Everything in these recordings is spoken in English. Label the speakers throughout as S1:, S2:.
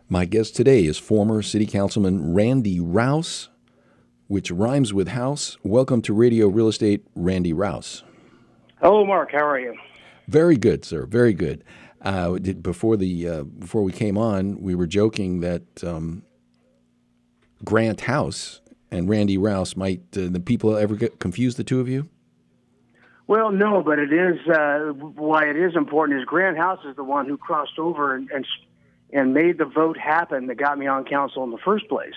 S1: My guest today is former City Councilman Randy Rouse, which rhymes with house. Welcome to Radio Real Estate, Randy Rouse.
S2: Hello, Mark. How are you?
S1: Very good, sir. Very good. Before we came on, we were joking that Grant House and Randy Rouse might the people ever get confused, the two of you?
S2: Well, no, but it is why it is important is Grant House is the one who crossed over and made the vote happen that got me on council in the first place.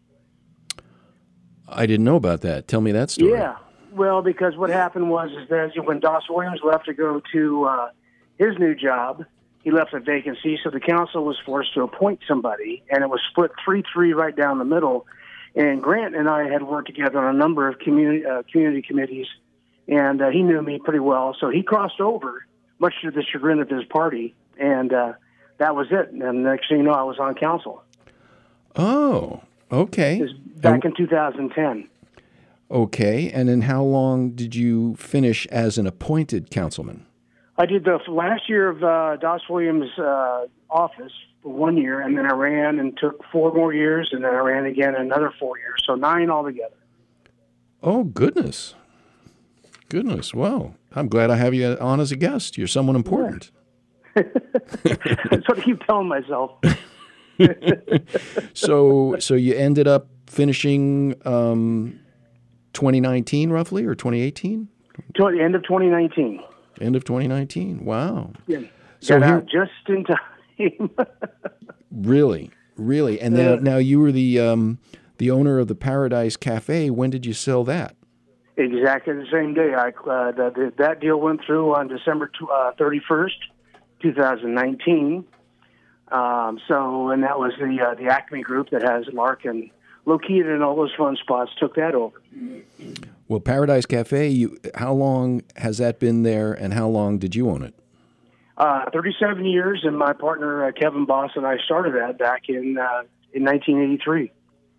S1: I didn't know about that. Tell me that story.
S2: Yeah. Well, because what happened was is that when Das Williams left to go to his new job, he left a vacancy, so the council was forced to appoint somebody, and it was split 3-3 right down the middle. And Grant and I had worked together on a number of community committees, and he knew me pretty well, so he crossed over, much to the chagrin of his party, and that was it. And next thing you know, I was on council.
S1: Oh, okay.
S2: It was back in 2010.
S1: Okay, and then how long did you finish as an appointed councilman?
S2: I did the last year of Das Williams' office for 1 year, and then I ran and took 4 more years, and then I ran again another 4 years, so 9 altogether.
S1: Oh, goodness. Goodness, wow. I'm glad I have you on as a guest. You're someone important.
S2: Yeah. That's what I keep telling myself.
S1: So you ended up finishing 2019 roughly, or 2018?
S2: End of 2019.
S1: End of 2019. Wow.
S2: Yeah.
S1: So
S2: got out just in time.
S1: Really? And now you were the owner of the Paradise Cafe. When did you sell that?
S2: Exactly the same day. That deal went through on December 31st, 2019. And that was the Acme Group that has Mark and located in all those fun spots took that over.
S1: Well, Paradise Cafe, how long has that been there, and how long did you own it?
S2: 37 years, and my partner Kevin Boss and I started that back in 1983.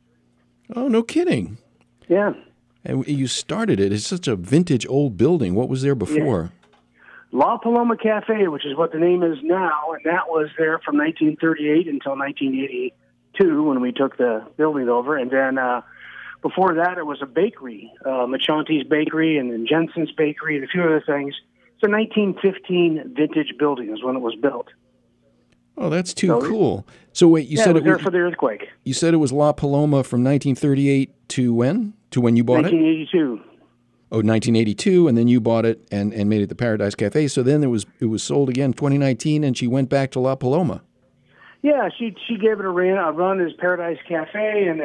S1: Oh, no kidding.
S2: Yeah.
S1: And you started it. It's such a vintage old building. What was there before?
S2: Yeah. La Paloma Cafe, which is what the name is now, and that was there from 1938 until 1982 when we took the building over. And then before that, it was a bakery, Machanti's Bakery and then Jensen's Bakery and a few other things. It's a 1915 vintage building is when it was built.
S1: Oh, that's cool. So wait, you said
S2: it was there for the earthquake.
S1: You said it was La Paloma from 1938 to when? To when you bought
S2: 1982.
S1: it? Oh, 1982, and then you bought it and made it the Paradise Cafe. So then it was sold again 2019, and she went back to La Paloma.
S2: Yeah, she gave it a run as Paradise Cafe, and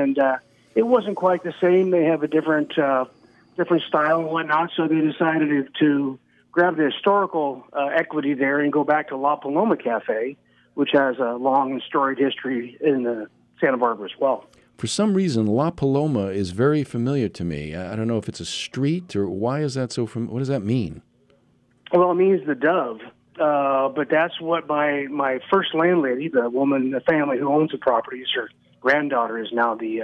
S2: it wasn't quite the same. They have a different style and whatnot, so they decided to grab the historical equity there and go back to La Paloma Cafe, which has a long and storied history in Santa Barbara as well.
S1: For some reason, La Paloma is very familiar to me. I don't know if it's a street or why is that so what does that mean?
S2: Well, it means the dove, but that's what my first landlady, the family who owns the properties, her granddaughter is now the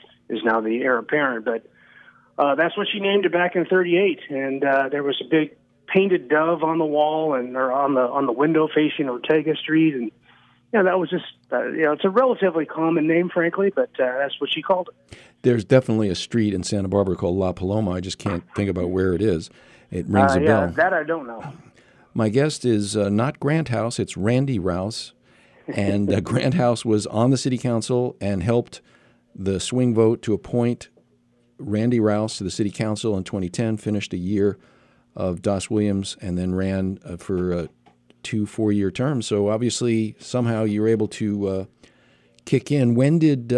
S2: heir apparent. But that's what she named it back in '38, and there was a big painted dove on the wall or on the window facing Ortega Street, and that was just it's a relatively common name, frankly, but that's what she called it.
S1: There's definitely a street in Santa Barbara called La Paloma. I just can't think about where it is. It rings a bell.
S2: That I don't know.
S1: My guest is not Grant House, it's Randy Rouse. And Grant House was on the city council and helped the swing vote to appoint Randy Rouse to the city council in 2010, finished a year of Das Williams, and then ran for 2 4-year terms. So obviously, somehow you were able to kick in. When did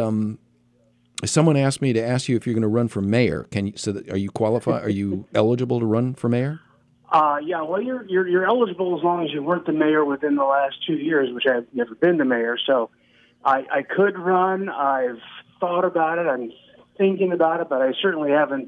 S1: someone asked me to ask you if you're going to run for mayor? Are you qualified? Are you eligible to run for mayor?
S2: Yeah. Well, you're eligible as long as you weren't the mayor within the last 2 years, which I've never been the mayor. So I could run. I've thought about it. I'm thinking about it, but I certainly haven't.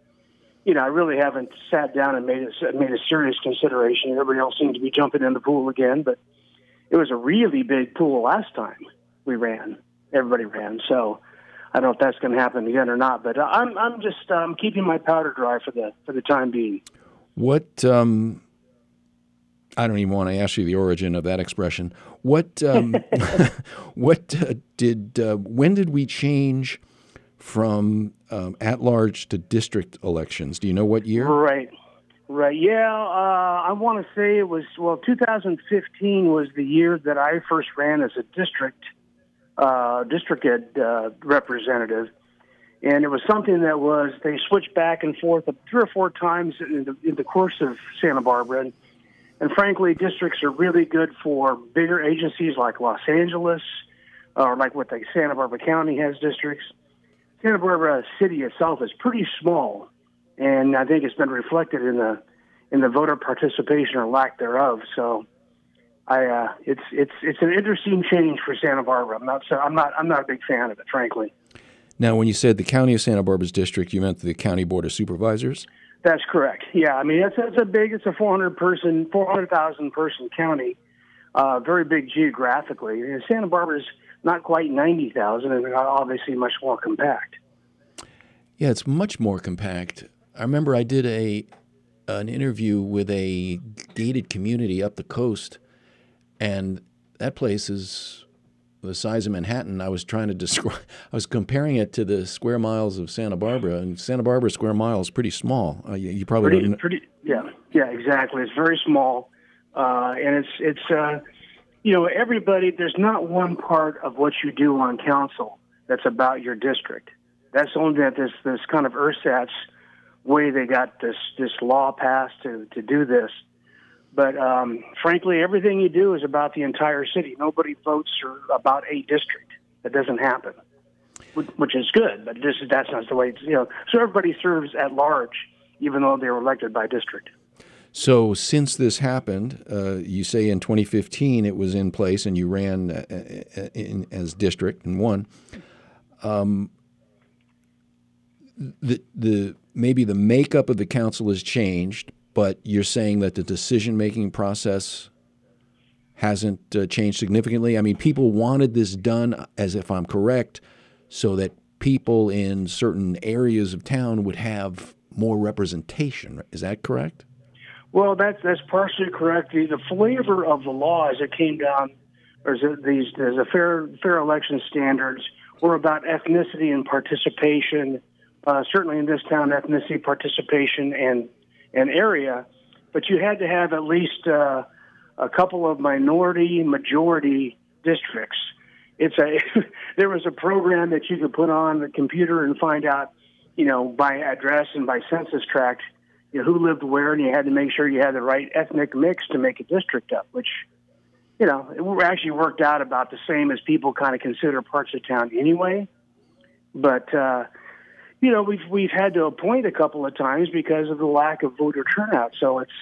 S2: I really haven't sat down and made a serious consideration. Everybody else seemed to be jumping in the pool again, but it was a really big pool last time we ran. Everybody ran, so I don't know if that's going to happen again or not. But I'm just keeping my powder dry for the time being.
S1: What I don't even want to ask you the origin of that expression. What when did we change from at-large to district elections? Do you know what year?
S2: Right. Yeah, I want to say it was, 2015 was the year that I first ran as a district representative. And it was something that they switched back and forth 3 or 4 times in the course of Santa Barbara. And frankly, districts are really good for bigger agencies like Los Angeles, or like what the Santa Barbara County has districts. Santa Barbara City itself is pretty small, and I think it's been reflected in the voter participation or lack thereof. So, it's an interesting change for Santa Barbara. I'm not a big fan of it, frankly.
S1: Now, when you said the County of Santa Barbara's district, you meant the County Board of Supervisors?
S2: That's correct. Yeah, I mean it's a 400,000 person county, very big geographically. And Santa Barbara's not quite 90,000, and obviously much more compact.
S1: Yeah, it's much more compact. I remember I did an interview with a gated community up the coast, and that place is the size of Manhattan. I was trying to describe. I was comparing it to the square miles of Santa Barbara, and Santa Barbara square mile is pretty small. You probably don't know.
S2: Yeah, exactly. It's very small, and it's everybody. There's not one part of what you do on council that's about your district. That's only that this kind of ersatz way they got this law passed to do this. But frankly, everything you do is about the entire city. Nobody votes about a district. That doesn't happen, which is good. But that's not the way. So everybody serves at large, even though they were elected by district.
S1: So since this happened, you say in 2015 it was in place, and you ran as district and won. Maybe the makeup of the council has changed, but you're saying that the decision-making process hasn't changed significantly? I mean, people wanted this done, as if I'm correct, so that people in certain areas of town would have more representation. Is that correct?
S2: Well, that's partially correct. The flavor of the law as it came down, there's a fair election standards were about ethnicity and participation. Certainly in this town, ethnicity, participation, and area, but you had to have at least a couple of majority districts. There was a program that you could put on the computer and find out, by address and by census tract, who lived where, and you had to make sure you had the right ethnic mix to make a district up, which, it actually worked out about the same as people kind of consider parts of town anyway. But, we've had to appoint a couple of times because of the lack of voter turnout. So it's,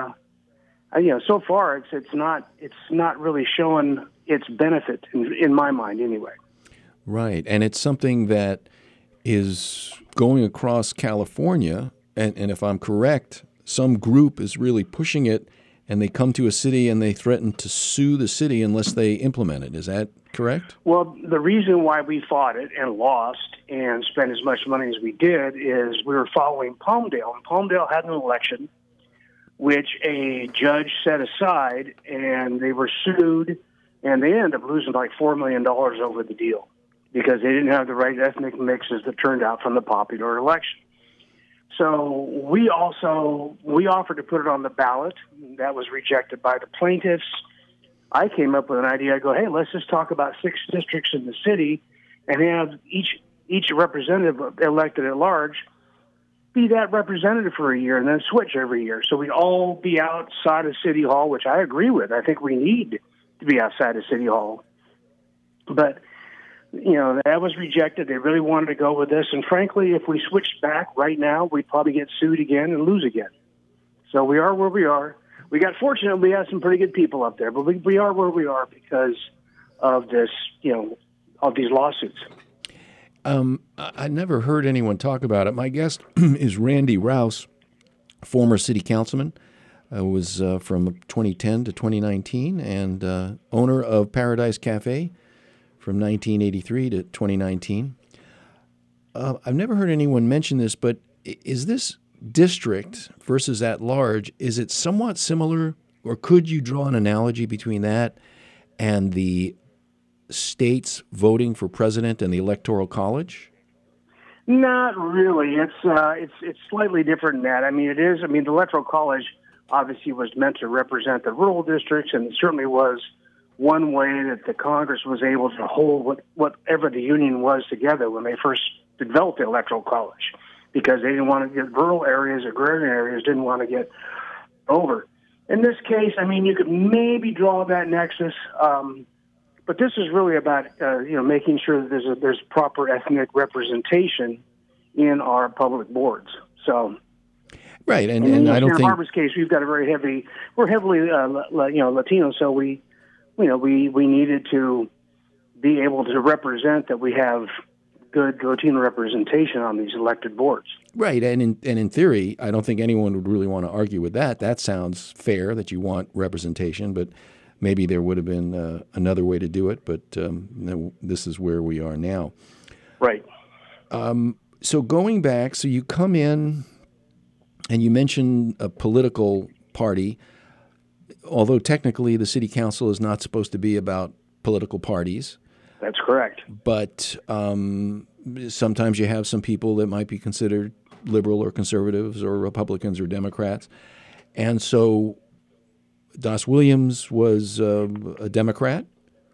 S2: so far it's not really showing its benefit in my mind anyway.
S1: Right, and it's something that is going across California, and if I'm correct, some group is really pushing it, and they come to a city and they threaten to sue the city unless they implement it. Is that correct?
S2: Well, the reason why we fought it and lost and spent as much money as we did is we were following Palmdale. And Palmdale had an election which a judge set aside, and they were sued, and they ended up losing like $4 million over the deal because they didn't have the right ethnic mixes that turned out from the popular election. So we offered to put it on the ballot. That was rejected by the plaintiffs. I came up with an idea. I go, hey, let's just talk about 6 districts in the city and have each representative elected at large be that representative for a year and then switch every year. So we'd all be outside of City Hall, which I agree with. I think we need to be outside of City Hall. But, that was rejected. They really wanted to go with this. And frankly, if we switched back right now, we'd probably get sued again and lose again. So we are where we are. We got fortunate. We have some pretty good people up there, but we are where we are because of this, of these lawsuits.
S1: I never heard anyone talk about it. My guest is Randy Rouse, former city councilman, was from 2010 to 2019, and owner of Paradise Cafe from 1983 to 2019. I've never heard anyone mention this, but is this district versus at large, is it somewhat similar or could you draw an analogy between that and the states voting for president and the Electoral College?
S2: Not really. It's slightly different than that. I mean, it is. I mean, the Electoral College obviously was meant to represent the rural districts, and it certainly was one way that the Congress was able to hold whatever the Union was together when they first developed the Electoral College, because they didn't want to get rural areas, agrarian areas, didn't want to get over. In this case, I mean, you could maybe draw that nexus, but this is really about making sure that there's proper ethnic representation in our public boards. So,
S1: right, and I don't think
S2: in Barbara's case, we've got we're heavily Latino, so we needed to be able to represent that we have good Latino representation on these elected boards.
S1: Right, and in theory, I don't think anyone would really want to argue with that. That sounds fair, that you want representation, but maybe there would have been another way to do it. But this is where we are now.
S2: Right.
S1: So going back, so you come in, and you mentioned a political party. Although technically the city council is not supposed to be about political parties.
S2: That's correct.
S1: But sometimes you have some people that might be considered liberal or conservatives or Republicans or Democrats. And so Das Williams was a Democrat.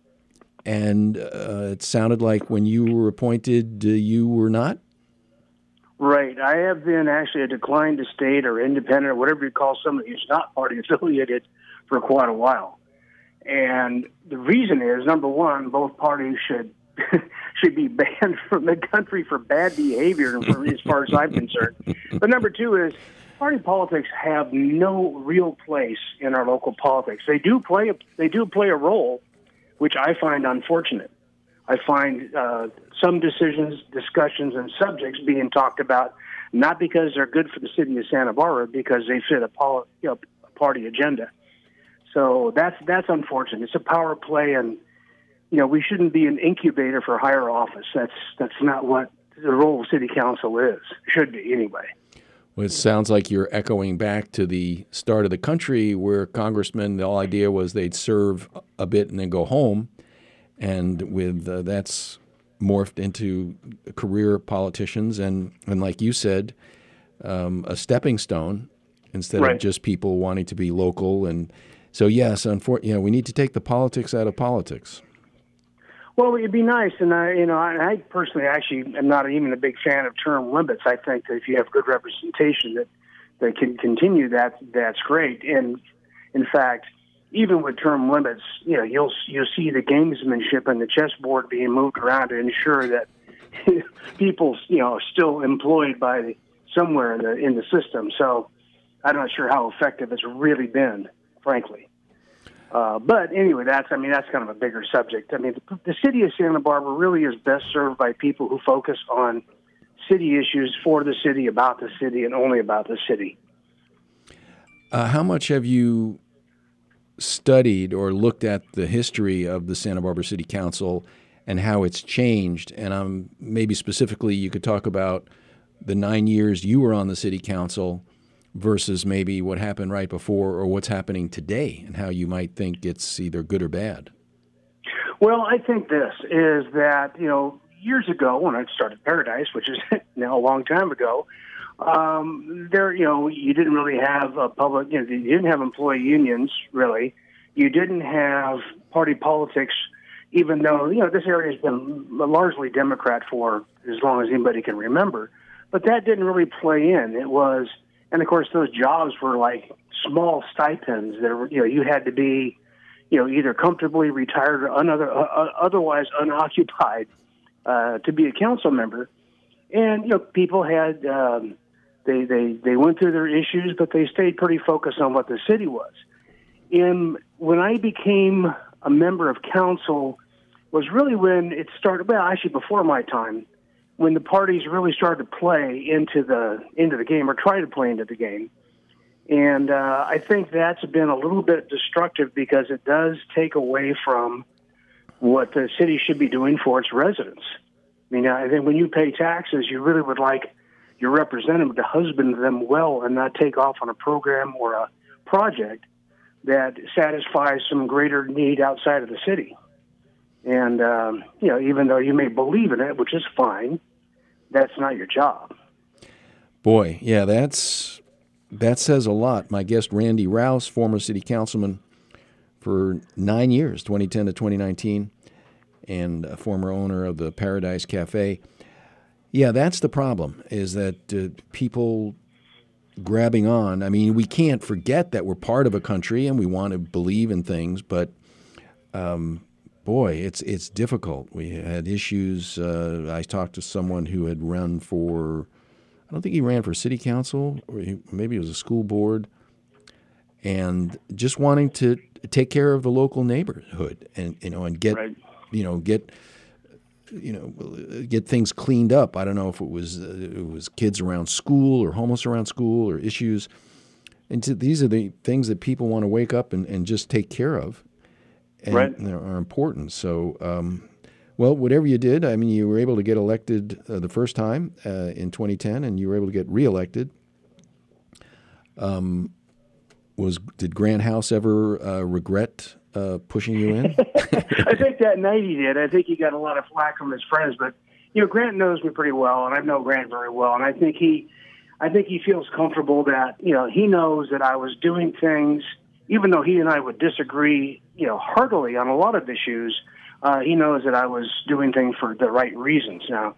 S1: And it sounded like when you were appointed, you were not?
S2: Right. I have been actually a declined to state or independent or whatever you call somebody who's not party affiliated for quite a while. And the reason is, number one, both parties should be banned from the country for bad behavior, as far as I'm concerned. But number two is, party politics have no real place in our local politics. They do play a role, which I find unfortunate. I find some decisions, discussions, and subjects being talked about not because they're good for the city of Santa Barbara, because they fit a party agenda. So that's unfortunate. It's a power play, and we shouldn't be an incubator for higher office. That's not what the role of city council is. Should be anyway.
S1: Well, it sounds like you're echoing back to the start of the country, where congressmen, the whole idea was they'd serve a bit and then go home, and with that's morphed into career politicians, and like you said, a stepping stone instead
S2: right.
S1: of just people wanting to be local. And so, yes, we need to take the politics out of politics.
S2: Well, it'd be nice, and I personally actually am not even a big fan of term limits. I think that if you have good representation that can continue, that's great. And in fact, even with term limits, you'll see the gamesmanship and the chessboard being moved around to ensure that people still employed by somewhere in the system. So I'm not sure how effective it's really been, frankly. But anyway, that's kind of a bigger subject. I mean, the city of Santa Barbara really is best served by people who focus on city issues, for the city, about the city, and only about the city.
S1: How much have you studied or looked at the history of the Santa Barbara City Council and how it's changed? And maybe specifically you could talk about the 9 years you were on the City Council versus maybe what happened right before or what's happening today, and how you might think it's either good or bad.
S2: Well, I think this is that, years ago when I started Paradise, which is now a long time ago, you didn't really have a public, you didn't have employee unions, really. You didn't have party politics, even though, this area has been largely Democrat for as long as anybody can remember. But that didn't really play in. It was, and of course, those jobs were like small stipends. There were, you had to be, either comfortably retired or otherwise unoccupied to be a council member. And people had they went through their issues, but they stayed pretty focused on what the city was. And when I became a member of council, was really when it started. Well, actually, before my time, when the parties really started to play into the game, or try to play into the game. And I think that's been a little bit destructive, because it does take away from what the city should be doing for its residents. I mean, I think when you pay taxes, you really would like your representative to husband them well and not take off on a program or a project that satisfies some greater need outside of the city. And, even though you may believe in it, which is fine, that's not your job.
S1: Boy, yeah, that says a lot. My guest, Randy Rouse, former city councilman for 9 years, 2010 to 2019, and a former owner of the Paradise Cafe. Yeah, that's the problem, is that people grabbing on. I mean, we can't forget that we're part of a country and we want to believe in things, but boy, it's difficult. We had issues. I talked to someone who had run for, I don't think he ran for city council, or maybe it was a school board, and just wanting to take care of the local neighborhood and get
S2: right.
S1: Get things cleaned up. I don't know if it was kids around school or homeless around school or issues. And these are the things that people want to wake up and just take care of, and
S2: right.
S1: are important. So, well, whatever you did, I mean, you were able to get elected the first time in 2010, and you were able to get reelected. Did Grant House ever regret pushing you in?
S2: I think that night he did. I think he got a lot of flack from his friends, but Grant knows me pretty well, and I know Grant very well, and I think he feels comfortable that he knows that I was doing things, even though he and I would disagree, heartily on a lot of issues. He knows that I was doing things for the right reasons. Now,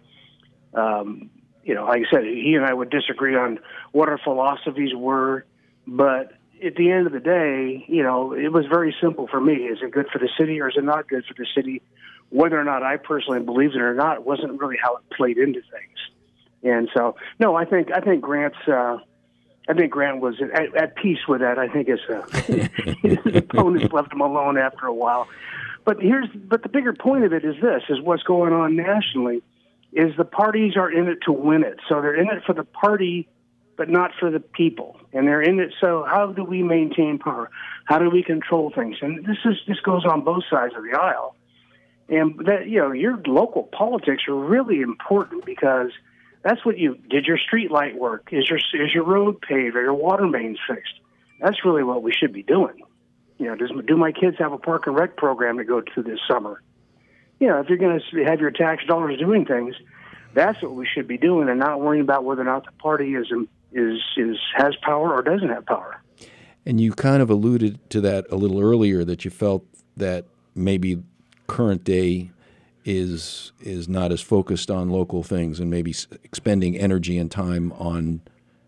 S2: like I said, he and I would disagree on what our philosophies were, but at the end of the day, it was very simple for me. Is it good for the city or is it not good for the city? Whether or not I personally believed it or not wasn't really how it played into things. And so, no, I think Grant was at peace with that. I think his opponents left him alone after a while. But the bigger point of it is this: is what's going on nationally. Is the parties are in it to win it, so they're in it for the party, but not for the people. And they're in it. So how do we maintain power? How do we control things? And this goes on both sides of the aisle. And that, your local politics are really important, because that's what did your street light work? Is your road paved? Are your water mains fixed? That's really what we should be doing. Do my kids have a park and rec program to go to this summer? If you're going to have your tax dollars doing things, that's what we should be doing, and not worrying about whether or not the party has power or doesn't have power.
S1: And you kind of alluded to that a little earlier, that you felt that maybe current day is not as focused on local things and maybe expending energy and time on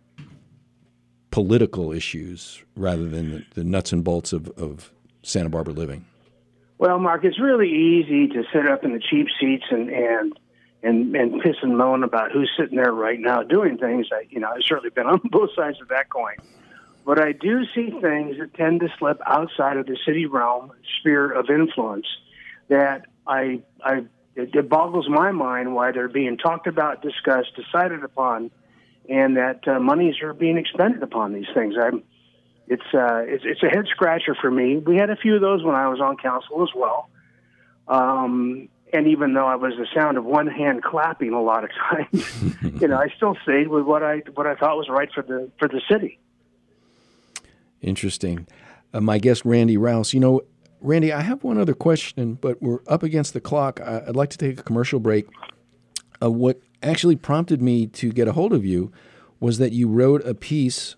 S1: political issues rather than the nuts and bolts of Santa Barbara living.
S2: Well, Mark, it's really easy to sit up in the cheap seats and piss and moan about who's sitting there right now doing things. I've certainly been on both sides of that coin. But I do see things that tend to slip outside of the city realm, sphere of influence, that it boggles my mind why they're being talked about, discussed, decided upon, and that monies are being expended upon these things. It's a head scratcher for me. We had a few of those when I was on council as well. And even though I was the sound of one hand clapping a lot of times, I still stayed with what I thought was right for the city.
S1: Interesting. My guest, Randy Rouse. Randy, I have one other question, but we're up against the clock. I'd like to take a commercial break. What actually prompted me to get a hold of you was that you wrote a piece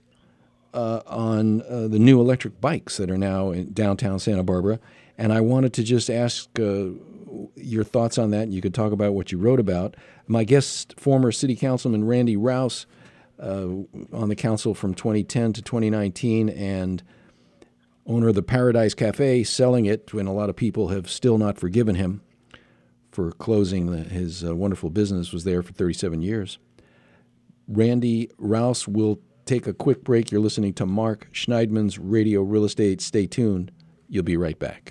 S1: on the new electric bikes that are now in downtown Santa Barbara, and I wanted to just ask your thoughts on that, and you could talk about what you wrote about. My guest, former city councilman Randy Rouse, on the council from 2010 to 2019, and owner of the Paradise Cafe, selling it when a lot of people have still not forgiven him for closing his wonderful business, was there for 37 years. Randy Rouse will take a quick break. You're listening to Mark Schneidman's Radio Real Estate. Stay tuned. You'll be right back.